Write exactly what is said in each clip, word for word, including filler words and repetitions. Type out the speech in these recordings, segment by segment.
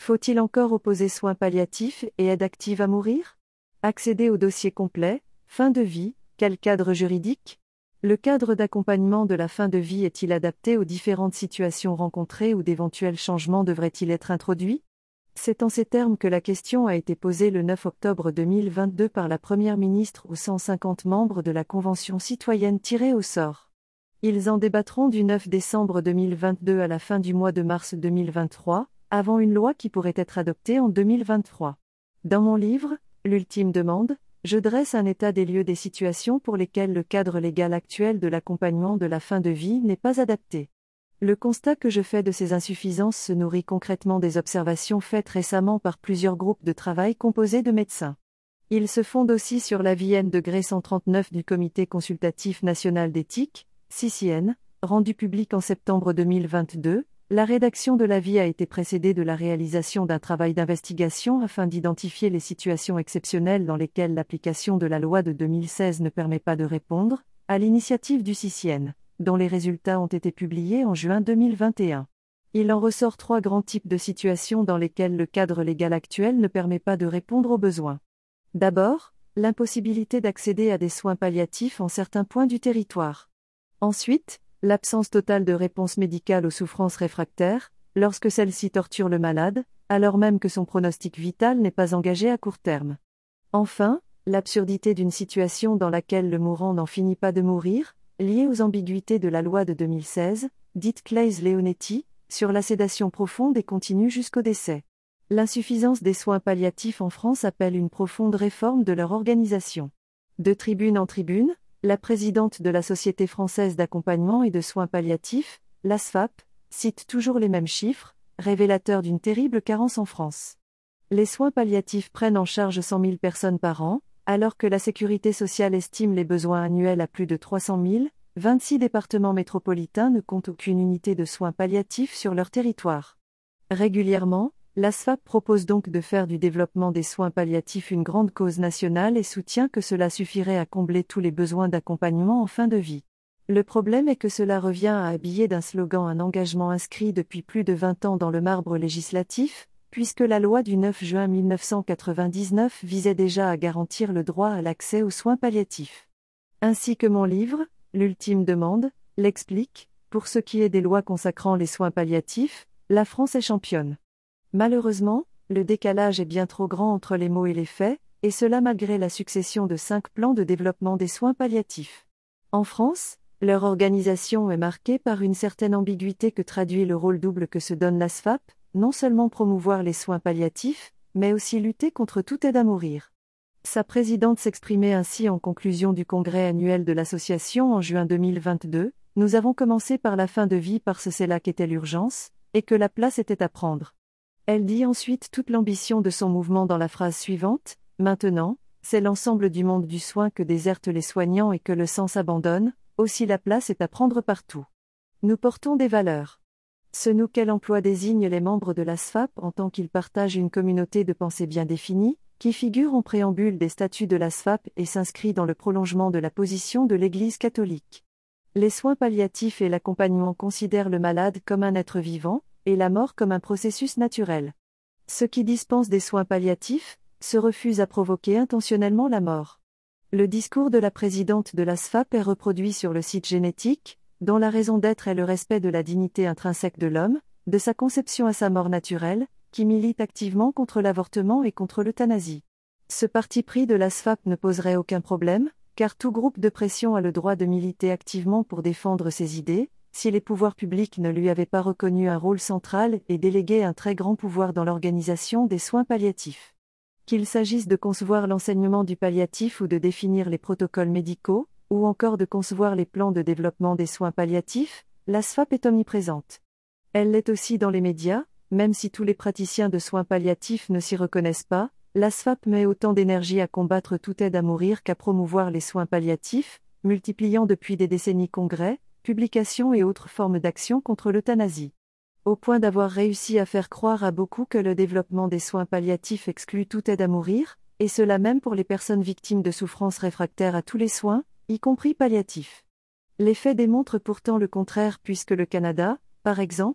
Faut-il encore opposer soins palliatifs et aide active à mourir? Accéder au dossier complet, fin de vie, quel cadre juridique? Le cadre d'accompagnement de la fin de vie est-il adapté aux différentes situations rencontrées ou d'éventuels changements devraient-ils être introduits? C'est en ces termes que la question a été posée le neuf octobre deux mille vingt-deux par la Première ministre aux cent cinquante membres de la Convention citoyenne tirée au sort. Ils en débattront du neuf décembre deux mille vingt-deux à la fin du mois de mars deux mille vingt-trois, avant une loi qui pourrait être adoptée en deux mille vingt-trois. Dans mon livre, L'ultime demande, je dresse un état des lieux des situations pour lesquelles le cadre légal actuel de l'accompagnement de la fin de vie n'est pas adapté. Le constat que je fais de ces insuffisances se nourrit concrètement des observations faites récemment par plusieurs groupes de travail composés de médecins. Ils se fondent aussi sur l'avis N degré cent trente-neuf du Comité consultatif national d'éthique, C C N, rendu public en septembre deux mille vingt-deux. La rédaction de l'avis a été précédée de la réalisation d'un travail d'investigation afin d'identifier les situations exceptionnelles dans lesquelles l'application de la loi de deux mille seize ne permet pas de répondre, à l'initiative du C C N, dont les résultats ont été publiés en juin deux mille vingt et un. Il en ressort trois grands types de situations dans lesquelles le cadre légal actuel ne permet pas de répondre aux besoins. D'abord, l'impossibilité d'accéder à des soins palliatifs en certains points du territoire. Ensuite, l'absence totale de réponse médicale aux souffrances réfractaires, lorsque celle-ci torture le malade, alors même que son pronostic vital n'est pas engagé à court terme. Enfin, l'absurdité d'une situation dans laquelle le mourant n'en finit pas de mourir, liée aux ambiguïtés de la loi de deux mille seize, dite Claes-Leonetti, sur la sédation profonde et continue jusqu'au décès. L'insuffisance des soins palliatifs en France appelle une profonde réforme de leur organisation. De tribune en tribune, la présidente de la Société française d'accompagnement et de soins palliatifs, l'A S F A P, cite toujours les mêmes chiffres, révélateurs d'une terrible carence en France. Les soins palliatifs prennent en charge cent mille personnes par an, alors que la Sécurité sociale estime les besoins annuels à plus de trois cent mille, vingt-six départements métropolitains ne comptent aucune unité de soins palliatifs sur leur territoire. Régulièrement, l'A S F A P propose donc de faire du développement des soins palliatifs une grande cause nationale et soutient que cela suffirait à combler tous les besoins d'accompagnement en fin de vie. Le problème est que cela revient à habiller d'un slogan un engagement inscrit depuis plus de vingt ans dans le marbre législatif, puisque la loi du neuf juin mille neuf cent quatre-vingt-dix-neuf visait déjà à garantir le droit à l'accès aux soins palliatifs. Ainsi que mon livre, L'ultime demande, l'explique, pour ce qui est des lois consacrant les soins palliatifs, la France est championne. Malheureusement, le décalage est bien trop grand entre les mots et les faits, et cela malgré la succession de cinq plans de développement des soins palliatifs. En France, leur organisation est marquée par une certaine ambiguïté que traduit le rôle double que se donne l'A S F A P, non seulement promouvoir les soins palliatifs, mais aussi lutter contre toute aide à mourir. Sa présidente s'exprimait ainsi en conclusion du congrès annuel de l'association en juin deux mille vingt-deux, « Nous avons commencé par la fin de vie parce que c'est là qu'était l'urgence, et que la place était à prendre. » Elle dit ensuite toute l'ambition de son mouvement dans la phrase suivante, « Maintenant, c'est l'ensemble du monde du soin que désertent les soignants et que le sens abandonne, aussi la place est à prendre partout. » Nous portons des valeurs. Ce nous qu'elle emploie désigne les membres de l'A S F A P en tant qu'ils partagent une communauté de pensée bien définie, qui figure en préambule des statuts de l'A S F A P et s'inscrit dans le prolongement de la position de l'Église catholique. Les soins palliatifs et l'accompagnement considèrent le malade comme un être vivant, et la mort comme un processus naturel. Ceux qui dispensent des soins palliatifs se refusent à provoquer intentionnellement la mort. Le discours de la présidente de l'A S F A P est reproduit sur le site Génétique, dont la raison d'être est le respect de la dignité intrinsèque de l'homme, de sa conception à sa mort naturelle, qui milite activement contre l'avortement et contre l'euthanasie. Ce parti pris de l'A S F A P ne poserait aucun problème, car tout groupe de pression a le droit de militer activement pour défendre ses idées, si les pouvoirs publics ne lui avaient pas reconnu un rôle central et délégué un très grand pouvoir dans l'organisation des soins palliatifs. Qu'il s'agisse de concevoir l'enseignement du palliatif ou de définir les protocoles médicaux, ou encore de concevoir les plans de développement des soins palliatifs, l'A S F A P est omniprésente. Elle l'est aussi dans les médias, même si tous les praticiens de soins palliatifs ne s'y reconnaissent pas, l'A S F A P met autant d'énergie à combattre toute aide à mourir qu'à promouvoir les soins palliatifs, multipliant depuis des décennies congrès, publications et autres formes d'action contre l'euthanasie. Au point d'avoir réussi à faire croire à beaucoup que le développement des soins palliatifs exclut toute aide à mourir, et cela même pour les personnes victimes de souffrances réfractaires à tous les soins, y compris palliatifs. Les faits démontrent pourtant le contraire puisque le Canada, par exemple,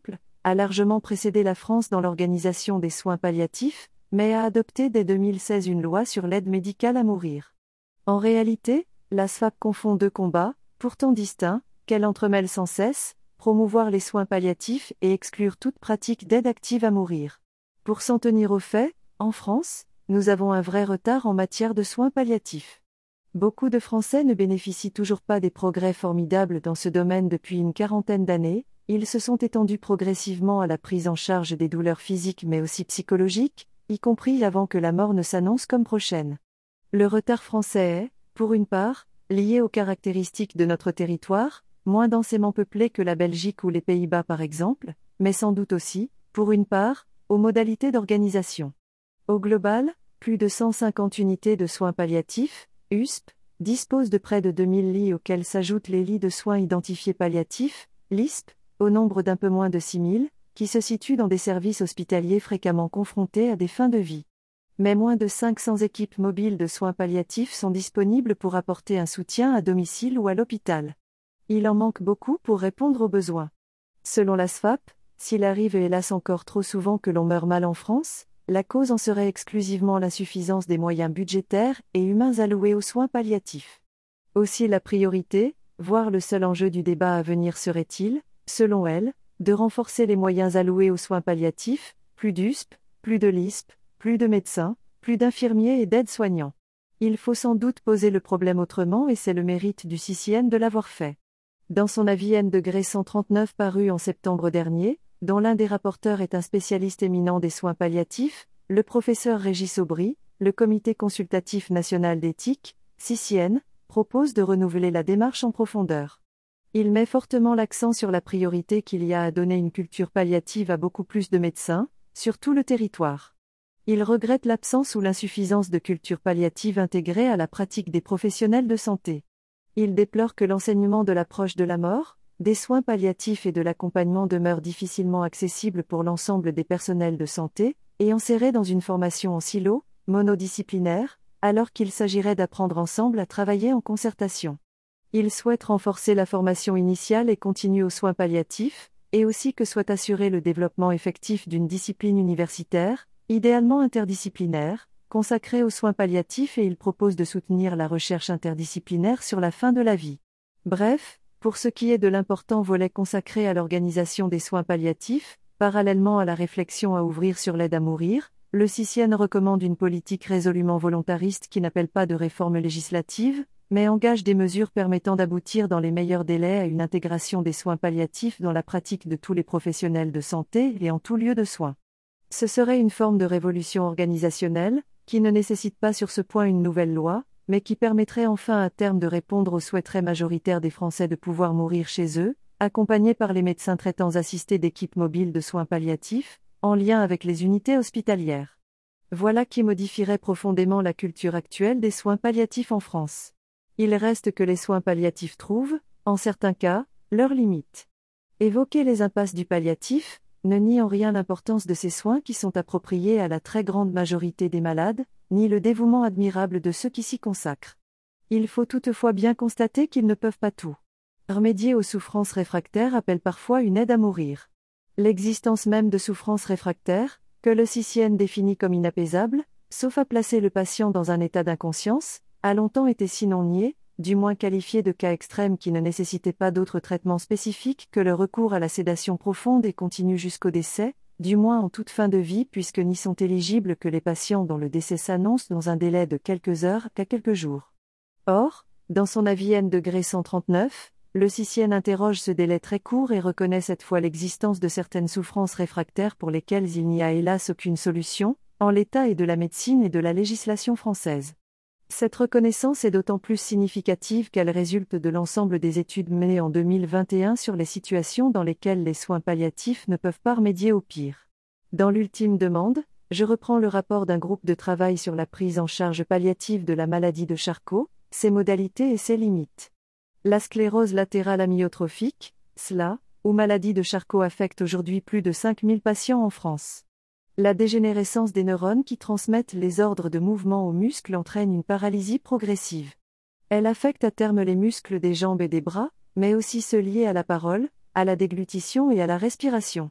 a largement précédé la France dans l'organisation des soins palliatifs, mais a adopté dès deux mille seize une loi sur l'aide médicale à mourir. En réalité, la S F A P confond deux combats, pourtant distincts, qu'elle entremêle sans cesse, promouvoir les soins palliatifs et exclure toute pratique d'aide active à mourir. Pour s'en tenir aux faits, en France, nous avons un vrai retard en matière de soins palliatifs. Beaucoup de Français ne bénéficient toujours pas des progrès formidables dans ce domaine depuis une quarantaine d'années, ils se sont étendus progressivement à la prise en charge des douleurs physiques mais aussi psychologiques, y compris avant que la mort ne s'annonce comme prochaine. Le retard français est, pour une part, lié aux caractéristiques de notre territoire, moins densément peuplé que la Belgique ou les Pays-Bas par exemple, mais sans doute aussi, pour une part, aux modalités d'organisation. Au global, plus de cent cinquante unités de soins palliatifs, U S P, disposent de près de deux mille lits auxquels s'ajoutent les lits de soins identifiés palliatifs, L I S P, au nombre d'un peu moins de six mille, qui se situent dans des services hospitaliers fréquemment confrontés à des fins de vie. Mais moins de cinq cents équipes mobiles de soins palliatifs sont disponibles pour apporter un soutien à domicile ou à l'hôpital. Il en manque beaucoup pour répondre aux besoins. Selon la S F A P, s'il arrive et hélas encore trop souvent que l'on meurt mal en France, la cause en serait exclusivement l'insuffisance des moyens budgétaires et humains alloués aux soins palliatifs. Aussi la priorité, voire le seul enjeu du débat à venir serait-il, selon elle, de renforcer les moyens alloués aux soins palliatifs, plus d'U S P, plus de L I S P, plus de médecins, plus d'infirmiers et d'aides-soignants. Il faut sans doute poser le problème autrement et c'est le mérite du C C N de l'avoir fait. Dans son avis N cent trente-neuf paru en septembre dernier, dont l'un des rapporteurs est un spécialiste éminent des soins palliatifs, le professeur Régis Aubry, le Comité consultatif national d'éthique, C C N, propose de renouveler la démarche en profondeur. Il met fortement l'accent sur la priorité qu'il y a à donner une culture palliative à beaucoup plus de médecins, sur tout le territoire. Il regrette l'absence ou l'insuffisance de culture palliative intégrée à la pratique des professionnels de santé. Il déplore que l'enseignement de l'approche de la mort, des soins palliatifs et de l'accompagnement demeure difficilement accessible pour l'ensemble des personnels de santé, et enserré dans une formation en silo, monodisciplinaire, alors qu'il s'agirait d'apprendre ensemble à travailler en concertation. Il souhaite renforcer la formation initiale et continue aux soins palliatifs, et aussi que soit assuré le développement effectif d'une discipline universitaire, idéalement interdisciplinaire, consacrée aux soins palliatifs et il propose de soutenir la recherche interdisciplinaire sur la fin de la vie. Bref, pour ce qui est de l'important volet consacré à l'organisation des soins palliatifs, parallèlement à la réflexion à ouvrir sur l'aide à mourir, le C C N recommande une politique résolument volontariste qui n'appelle pas de réforme législative, mais engage des mesures permettant d'aboutir dans les meilleurs délais à une intégration des soins palliatifs dans la pratique de tous les professionnels de santé et en tout lieu de soins. Ce serait une forme de révolution organisationnelle, qui ne nécessite pas sur ce point une nouvelle loi, mais qui permettrait enfin à terme de répondre aux souhaits très majoritaires des Français de pouvoir mourir chez eux, accompagnés par les médecins traitants assistés d'équipes mobiles de soins palliatifs, en lien avec les unités hospitalières. Voilà qui modifierait profondément la culture actuelle des soins palliatifs en France. Il reste que les soins palliatifs trouvent, en certains cas, leurs limites. Évoquer les impasses du palliatif ne nie en rien l'importance de ces soins qui sont appropriés à la très grande majorité des malades, ni le dévouement admirable de ceux qui s'y consacrent. Il faut toutefois bien constater qu'ils ne peuvent pas tout. Remédier aux souffrances réfractaires appelle parfois une aide à mourir. L'existence même de souffrances réfractaires, que le C C N définit comme inapaisables, sauf à placer le patient dans un état d'inconscience, a longtemps été sinon niée, du moins qualifiée de cas extrêmes qui ne nécessitaient pas d'autre traitement spécifique que le recours à la sédation profonde et continue jusqu'au décès, du moins en toute fin de vie puisque n'y sont éligibles que les patients dont le décès s'annonce dans un délai de quelques heures qu'à quelques jours. Or, dans son avis N cent trente-neuf, le C C N interroge ce délai très court et reconnaît cette fois l'existence de certaines souffrances réfractaires pour lesquelles il n'y a hélas aucune solution, en l'état et de la médecine et de la législation française. Cette reconnaissance est d'autant plus significative qu'elle résulte de l'ensemble des études menées en deux mille vingt et un sur les situations dans lesquelles les soins palliatifs ne peuvent pas remédier au pire. Dans l'ultime demande, je reprends le rapport d'un groupe de travail sur la prise en charge palliative de la maladie de Charcot, ses modalités et ses limites. La sclérose latérale amyotrophique, S L A, ou maladie de Charcot affecte aujourd'hui plus de cinq mille patients en France. La dégénérescence des neurones qui transmettent les ordres de mouvement aux muscles entraîne une paralysie progressive. Elle affecte à terme les muscles des jambes et des bras, mais aussi ceux liés à la parole, à la déglutition et à la respiration.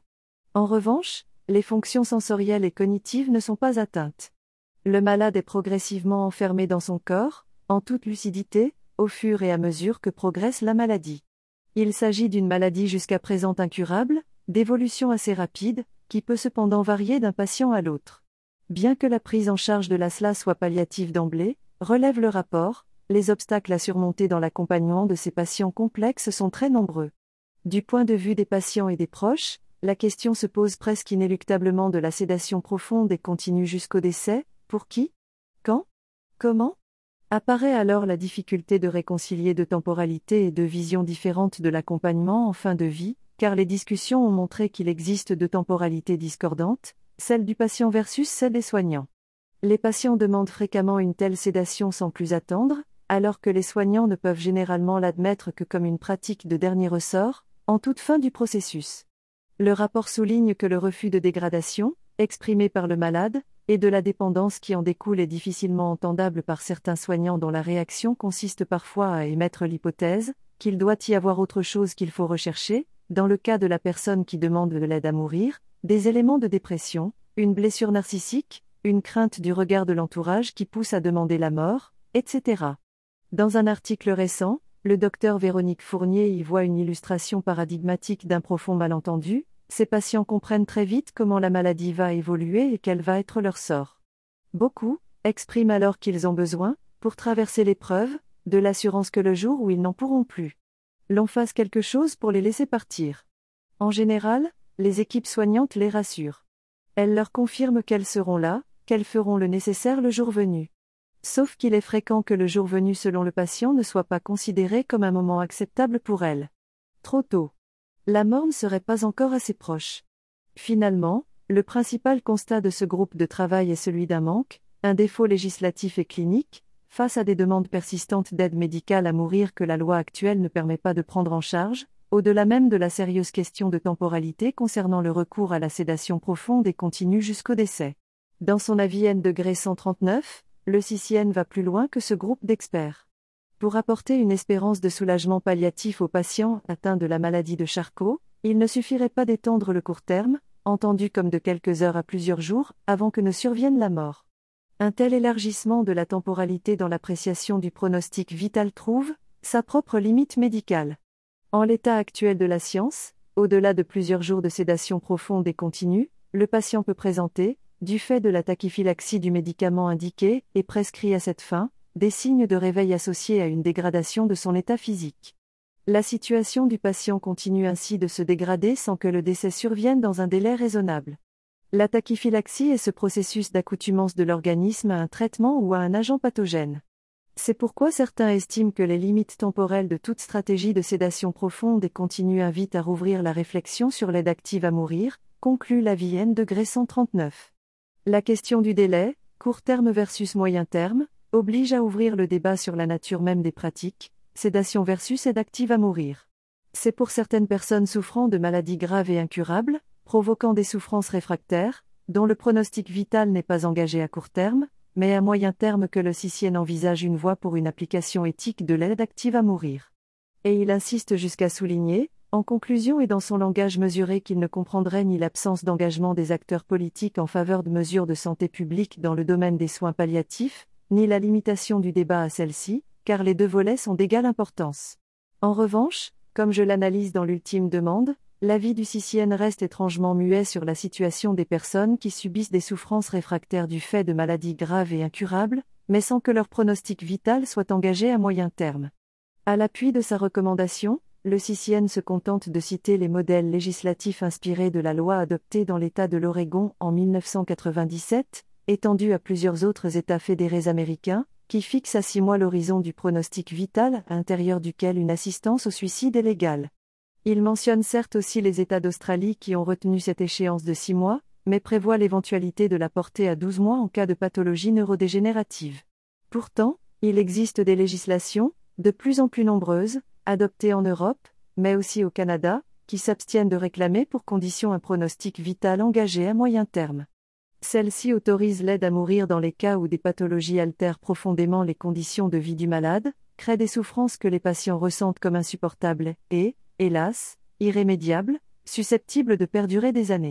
En revanche, les fonctions sensorielles et cognitives ne sont pas atteintes. Le malade est progressivement enfermé dans son corps, en toute lucidité, au fur et à mesure que progresse la maladie. Il s'agit d'une maladie jusqu'à présent incurable, d'évolution assez rapide, qui peut cependant varier d'un patient à l'autre. Bien que la prise en charge de l'A S L A soit palliative d'emblée, relève le rapport, les obstacles à surmonter dans l'accompagnement de ces patients complexes sont très nombreux. Du point de vue des patients et des proches, la question se pose presque inéluctablement de la sédation profonde et continue jusqu'au décès. Pour qui? Quand? Comment? Apparaît alors la difficulté de réconcilier deux temporalités et deux visions différentes de l'accompagnement en fin de vie, car les discussions ont montré qu'il existe deux temporalités discordantes, celle du patient versus celle des soignants. Les patients demandent fréquemment une telle sédation sans plus attendre, alors que les soignants ne peuvent généralement l'admettre que comme une pratique de dernier ressort, en toute fin du processus. Le rapport souligne que le refus de dégradation, exprimé par le malade, et de la dépendance qui en découle est difficilement entendable par certains soignants dont la réaction consiste parfois à émettre l'hypothèse qu'il doit y avoir autre chose qu'il faut rechercher, dans le cas de la personne qui demande de l'aide à mourir, des éléments de dépression, une blessure narcissique, une crainte du regard de l'entourage qui pousse à demander la mort, et cetera. Dans un article récent, le docteur Véronique Fournier y voit une illustration paradigmatique d'un profond malentendu. Ces patients comprennent très vite comment la maladie va évoluer et quel va être leur sort. Beaucoup expriment alors qu'ils ont besoin, pour traverser l'épreuve, de l'assurance que le jour où ils n'en pourront plus, l'on fasse quelque chose pour les laisser partir. En général, les équipes soignantes les rassurent. Elles leur confirment qu'elles seront là, qu'elles feront le nécessaire le jour venu. Sauf qu'il est fréquent que le jour venu selon le patient ne soit pas considéré comme un moment acceptable pour elles. Trop tôt. La mort ne serait pas encore assez proche. Finalement, le principal constat de ce groupe de travail est celui d'un manque, un défaut législatif et clinique, face à des demandes persistantes d'aide médicale à mourir que la loi actuelle ne permet pas de prendre en charge, au-delà même de la sérieuse question de temporalité concernant le recours à la sédation profonde et continue jusqu'au décès. Dans son avis N cent trente-neuf, le C I C N va plus loin que ce groupe d'experts. Pour apporter une espérance de soulagement palliatif aux patients atteints de la maladie de Charcot, il ne suffirait pas d'étendre le court terme, entendu comme de quelques heures à plusieurs jours, avant que ne survienne la mort. Un tel élargissement de la temporalité dans l'appréciation du pronostic vital trouve sa propre limite médicale. En l'état actuel de la science, au-delà de plusieurs jours de sédation profonde et continue, le patient peut présenter, du fait de la tachyphylaxie du médicament indiqué et prescrit à cette fin, des signes de réveil associés à une dégradation de son état physique. La situation du patient continue ainsi de se dégrader sans que le décès survienne dans un délai raisonnable. La tachyphylaxie est ce processus d'accoutumance de l'organisme à un traitement ou à un agent pathogène. C'est pourquoi certains estiment que les limites temporelles de toute stratégie de sédation profonde et continue invitent à rouvrir la réflexion sur l'aide active à mourir, conclut l'avis N cent trente-neuf. La question du délai, court terme versus moyen terme, oblige à ouvrir le débat sur la nature même des pratiques, sédation versus aide active à mourir. C'est pour certaines personnes souffrant de maladies graves et incurables, provoquant des souffrances réfractaires, dont le pronostic vital n'est pas engagé à court terme, mais à moyen terme que le C I C N envisage une voie pour une application éthique de l'aide active à mourir. Et il insiste jusqu'à souligner, en conclusion et dans son langage mesuré qu'il ne comprendrait ni l'absence d'engagement des acteurs politiques en faveur de mesures de santé publique dans le domaine des soins palliatifs, ni la limitation du débat à celle-ci, car les deux volets sont d'égale importance. En revanche, comme je l'analyse dans l'ultime demande, l'avis du C I C N reste étrangement muet sur la situation des personnes qui subissent des souffrances réfractaires du fait de maladies graves et incurables, mais sans que leur pronostic vital soit engagé à moyen terme. À l'appui de sa recommandation, le C I C N se contente de citer les modèles législatifs inspirés de la loi adoptée dans l'État de l'Oregon en mille neuf cent quatre-vingt-dix-sept, étendue à plusieurs autres États fédérés américains, qui fixe à six mois l'horizon du pronostic vital à l'intérieur duquel une assistance au suicide est légale. Il mentionne certes aussi les États d'Australie qui ont retenu cette échéance de six mois, mais prévoit l'éventualité de la porter à douze mois en cas de pathologie neurodégénérative. Pourtant, il existe des législations, de plus en plus nombreuses, adoptées en Europe, mais aussi au Canada, qui s'abstiennent de réclamer pour condition un pronostic vital engagé à moyen terme. Celle-ci autorise l'aide à mourir dans les cas où des pathologies altèrent profondément les conditions de vie du malade, créent des souffrances que les patients ressentent comme insupportables et, hélas, irrémédiables, susceptibles de perdurer des années.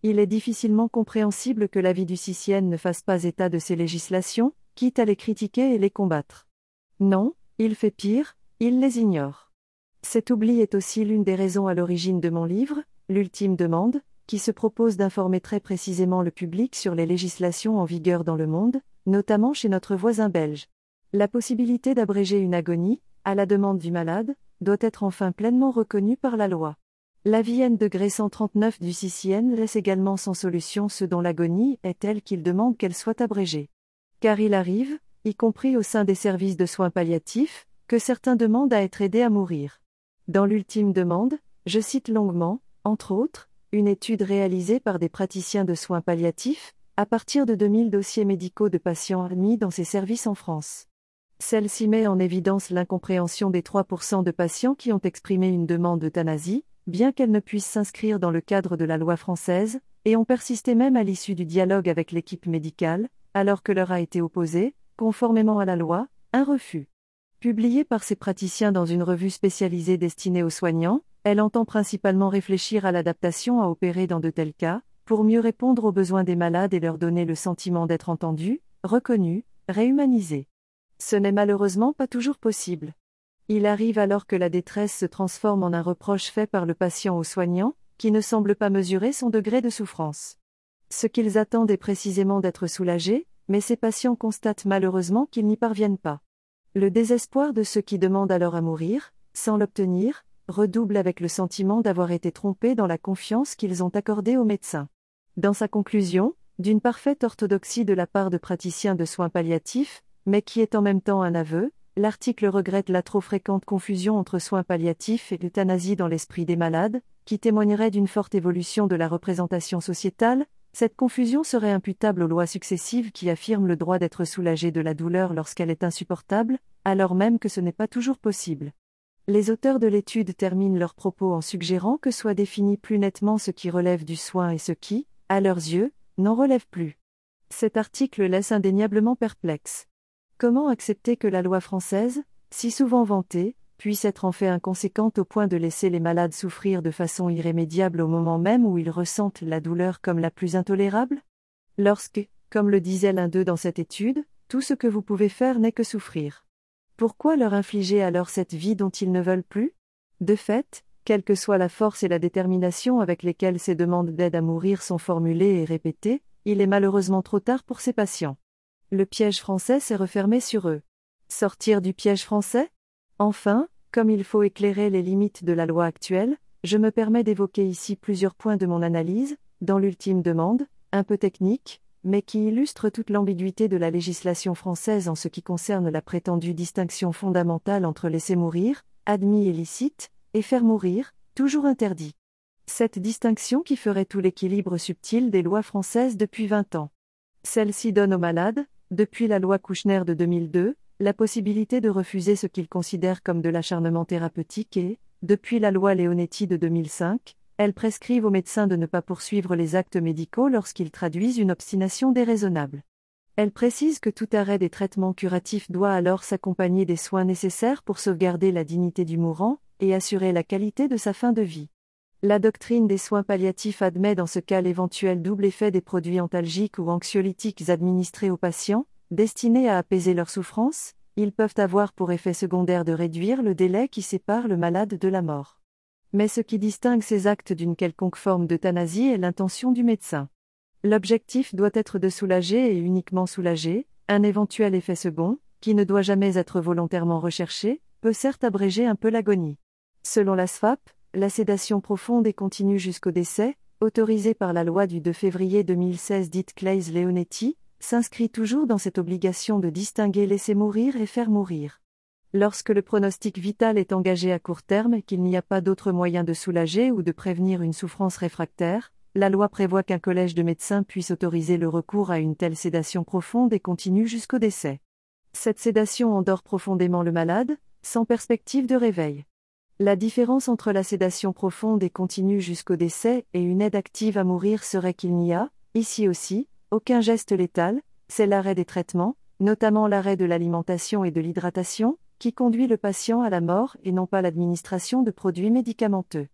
Il est difficilement compréhensible que la vie du C I C N ne fasse pas état de ces législations, quitte à les critiquer et les combattre. Non, il fait pire, il les ignore. Cet oubli est aussi l'une des raisons à l'origine de mon livre, L'ultime demande, qui se propose d'informer très précisément le public sur les législations en vigueur dans le monde, notamment chez notre voisin belge. La possibilité d'abréger une agonie, à la demande du malade, doit être enfin pleinement reconnue par la loi. L'avis N degré cent trente-neuf du C I C N laisse également sans solution ceux dont l'agonie est telle qu'ils demandent qu'elle soit abrégée. Car il arrive, y compris au sein des services de soins palliatifs, que certains demandent à être aidés à mourir. Dans l'ultime demande, je cite longuement, entre autres, une étude réalisée par des praticiens de soins palliatifs, à partir de deux mille dossiers médicaux de patients admis dans ces services en France. Celle-ci met en évidence l'incompréhension des trois pour cent de patients qui ont exprimé une demande d'euthanasie, bien qu'elle ne puisse s'inscrire dans le cadre de la loi française, et ont persisté même à l'issue du dialogue avec l'équipe médicale, alors que leur a été opposé, conformément à la loi, un refus. Publiée par ces praticiens dans une revue spécialisée destinée aux soignants, elle entend principalement réfléchir à l'adaptation à opérer dans de tels cas, pour mieux répondre aux besoins des malades et leur donner le sentiment d'être entendus, reconnus, réhumanisés. Ce n'est malheureusement pas toujours possible. Il arrive alors que la détresse se transforme en un reproche fait par le patient au soignant, qui ne semble pas mesurer son degré de souffrance. Ce qu'ils attendent est précisément d'être soulagés, mais ces patients constatent malheureusement qu'ils n'y parviennent pas. Le désespoir de ceux qui demandent alors à mourir, sans l'obtenir, redouble avec le sentiment d'avoir été trompés dans la confiance qu'ils ont accordée aux médecins. Dans sa conclusion, d'une parfaite orthodoxie de la part de praticiens de soins palliatifs, mais qui est en même temps un aveu, l'article regrette la trop fréquente confusion entre soins palliatifs et euthanasie dans l'esprit des malades, qui témoignerait d'une forte évolution de la représentation sociétale. Cette confusion serait imputable aux lois successives qui affirment le droit d'être soulagé de la douleur lorsqu'elle est insupportable, alors même que ce n'est pas toujours possible. Les auteurs de l'étude terminent leurs propos en suggérant que soit défini plus nettement ce qui relève du soin et ce qui, à leurs yeux, n'en relève plus. Cet article laisse indéniablement perplexe. Comment accepter que la loi française, si souvent vantée, puisse être en fait inconséquente au point de laisser les malades souffrir de façon irrémédiable au moment même où ils ressentent la douleur comme la plus intolérable ? Lorsque, comme le disait l'un d'eux dans cette étude, tout ce que vous pouvez faire n'est que souffrir. Pourquoi leur infliger alors cette vie dont ils ne veulent plus ? De fait, quelle que soit la force et la détermination avec lesquelles ces demandes d'aide à mourir sont formulées et répétées, il est malheureusement trop tard pour ces patients. Le piège français s'est refermé sur eux. Sortir du piège français ? Enfin, comme il faut éclairer les limites de la loi actuelle, je me permets d'évoquer ici plusieurs points de mon analyse, dans l'ultime demande, un peu technique, mais qui illustre toute l'ambiguïté de la législation française en ce qui concerne la prétendue distinction fondamentale entre laisser mourir, admis et licite, et faire mourir, toujours interdit. Cette distinction qui ferait tout l'équilibre subtil des lois françaises depuis vingt ans. Celle-ci donne aux malades, depuis la loi Kouchner de deux mille deux, la possibilité de refuser ce qu'ils considèrent comme de l'acharnement thérapeutique et, depuis la loi Leonetti de deux mille cinq, elles prescrivent aux médecins de ne pas poursuivre les actes médicaux lorsqu'ils traduisent une obstination déraisonnable. Elles précisent que tout arrêt des traitements curatifs doit alors s'accompagner des soins nécessaires pour sauvegarder la dignité du mourant et assurer la qualité de sa fin de vie. La doctrine des soins palliatifs admet dans ce cas l'éventuel double effet des produits antalgiques ou anxiolytiques administrés aux patients, destinés à apaiser leur souffrance. Ils peuvent avoir pour effet secondaire de réduire le délai qui sépare le malade de la mort. Mais ce qui distingue ces actes d'une quelconque forme d'euthanasie est l'intention du médecin. L'objectif doit être de soulager et uniquement soulager. Un éventuel effet second, qui ne doit jamais être volontairement recherché, peut certes abréger un peu l'agonie. Selon la S F A P, la sédation profonde et continue jusqu'au décès, autorisée par la loi du deux février deux mille seize dite Claeys-Leonetti, s'inscrit toujours dans cette obligation de distinguer laisser mourir et faire mourir. Lorsque le pronostic vital est engagé à court terme et qu'il n'y a pas d'autre moyen de soulager ou de prévenir une souffrance réfractaire, la loi prévoit qu'un collège de médecins puisse autoriser le recours à une telle sédation profonde et continue jusqu'au décès. Cette sédation endort profondément le malade, sans perspective de réveil. La différence entre la sédation profonde et continue jusqu'au décès et une aide active à mourir serait qu'il n'y a, ici aussi, aucun geste létal, c'est l'arrêt des traitements, notamment l'arrêt de l'alimentation et de l'hydratation, qui conduit le patient à la mort et non pas l'administration de produits médicamenteux.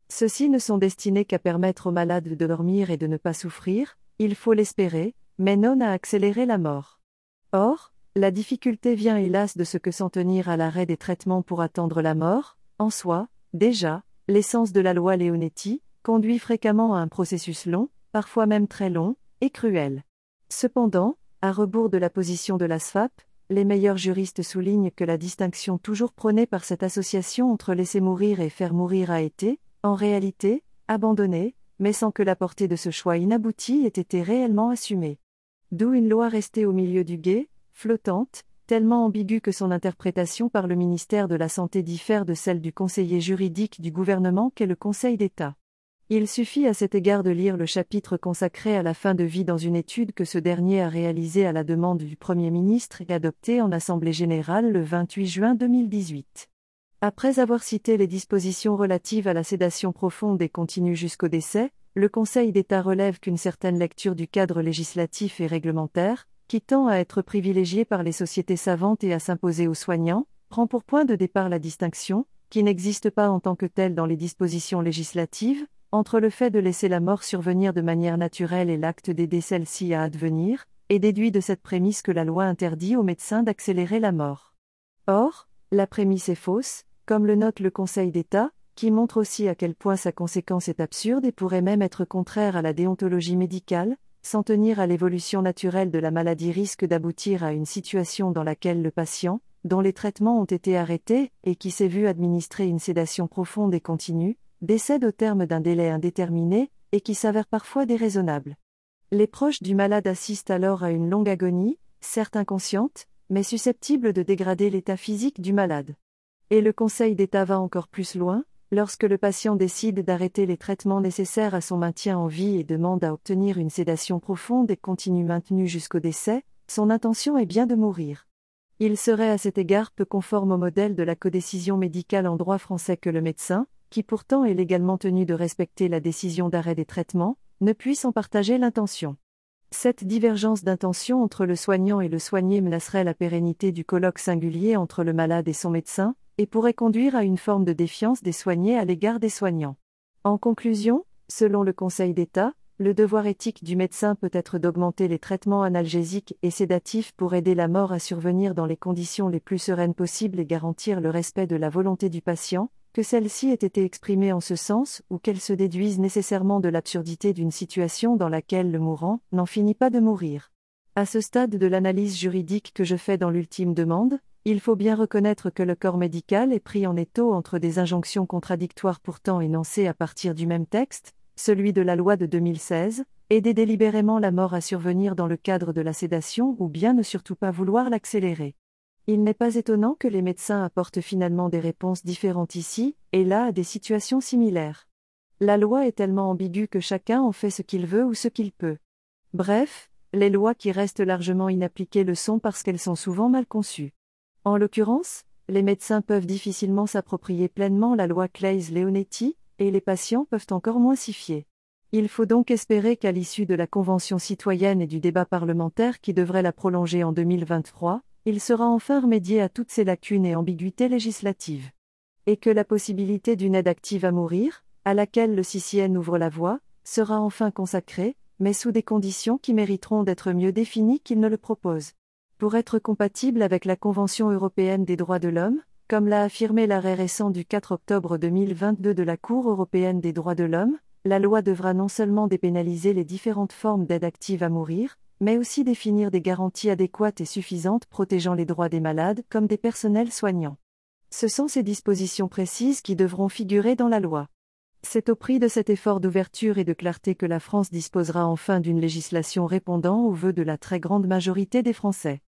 Ceux-ci ne sont destinés qu'à permettre aux malades de dormir et de ne pas souffrir, il faut l'espérer, mais non à accélérer la mort. Or, la difficulté vient hélas de ce que s'en tenir à l'arrêt des traitements pour attendre la mort, en soi, déjà, l'essence de la loi Leonetti, conduit fréquemment à un processus long, parfois même très long, et cruel. Cependant, à rebours de la position de l'A S F A P, les meilleurs juristes soulignent que la distinction toujours prônée par cette association entre laisser mourir et faire mourir a été, en réalité, abandonnée, mais sans que la portée de ce choix inabouti ait été réellement assumée. D'où une loi restée au milieu du gué, flottante, tellement ambiguë que son interprétation par le ministère de la Santé diffère de celle du conseiller juridique du gouvernement qu'est le Conseil d'État. Il suffit à cet égard de lire le chapitre consacré à la fin de vie dans une étude que ce dernier a réalisée à la demande du Premier ministre et adoptée en Assemblée générale le vingt-huit juin deux mille dix-huit. Après avoir cité les dispositions relatives à la sédation profonde et continue jusqu'au décès, le Conseil d'État relève qu'une certaine lecture du cadre législatif et réglementaire, qui tend à être privilégié par les sociétés savantes et à s'imposer aux soignants, prend pour point de départ la distinction, qui n'existe pas en tant que telle dans les dispositions législatives, entre le fait de laisser la mort survenir de manière naturelle et l'acte d'aider celle-ci à advenir, et déduit de cette prémisse que la loi interdit aux médecins d'accélérer la mort. Or, la prémisse est fausse, comme le note le Conseil d'État, qui montre aussi à quel point sa conséquence est absurde et pourrait même être contraire à la déontologie médicale, s'en tenir à l'évolution naturelle de la maladie risque d'aboutir à une situation dans laquelle le patient, dont les traitements ont été arrêtés et qui s'est vu administrer une sédation profonde et continue, décède au terme d'un délai indéterminé, et qui s'avère parfois déraisonnable. Les proches du malade assistent alors à une longue agonie, certes inconsciente, mais susceptible de dégrader l'état physique du malade. Et le Conseil d'État va encore plus loin, lorsque le patient décide d'arrêter les traitements nécessaires à son maintien en vie et demande à obtenir une sédation profonde et continue maintenue jusqu'au décès, son intention est bien de mourir. Il serait à cet égard peu conforme au modèle de la codécision médicale en droit français que le médecin, qui pourtant est légalement tenu de respecter la décision d'arrêt des traitements, ne puisse en partager l'intention. Cette divergence d'intention entre le soignant et le soigné menacerait la pérennité du colloque singulier entre le malade et son médecin, et pourrait conduire à une forme de défiance des soignés à l'égard des soignants. En conclusion, selon le Conseil d'État, le devoir éthique du médecin peut être d'augmenter les traitements analgésiques et sédatifs pour aider la mort à survenir dans les conditions les plus sereines possibles et garantir le respect de la volonté du patient, que celle-ci ait été exprimée en ce sens ou qu'elle se déduise nécessairement de l'absurdité d'une situation dans laquelle le mourant n'en finit pas de mourir. À ce stade de l'analyse juridique que je fais dans l'ultime demande, il faut bien reconnaître que le corps médical est pris en étau entre des injonctions contradictoires pourtant énoncées à partir du même texte, celui de la loi de deux mille seize, aider délibérément la mort à survenir dans le cadre de la sédation ou bien ne surtout pas vouloir l'accélérer. Il n'est pas étonnant que les médecins apportent finalement des réponses différentes ici et là à des situations similaires. La loi est tellement ambiguë que chacun en fait ce qu'il veut ou ce qu'il peut. Bref, les lois qui restent largement inappliquées le sont parce qu'elles sont souvent mal conçues. En l'occurrence, les médecins peuvent difficilement s'approprier pleinement la loi Claeys-Leonetti, et les patients peuvent encore moins s'y fier. Il faut donc espérer qu'à l'issue de la Convention citoyenne et du débat parlementaire qui devrait la prolonger en deux mille vingt-trois, il sera enfin remédié à toutes ces lacunes et ambiguïtés législatives. Et que la possibilité d'une aide active à mourir, à laquelle le C C N ouvre la voie, sera enfin consacrée, mais sous des conditions qui mériteront d'être mieux définies qu'il ne le propose. Pour être compatible avec la Convention européenne des droits de l'homme, comme l'a affirmé l'arrêt récent du quatre octobre deux mille vingt-deux de la Cour européenne des droits de l'homme, la loi devra non seulement dépénaliser les différentes formes d'aide active à mourir, mais aussi définir des garanties adéquates et suffisantes protégeant les droits des malades comme des personnels soignants. Ce sont ces dispositions précises qui devront figurer dans la loi. C'est au prix de cet effort d'ouverture et de clarté que la France disposera enfin d'une législation répondant aux vœux de la très grande majorité des Français.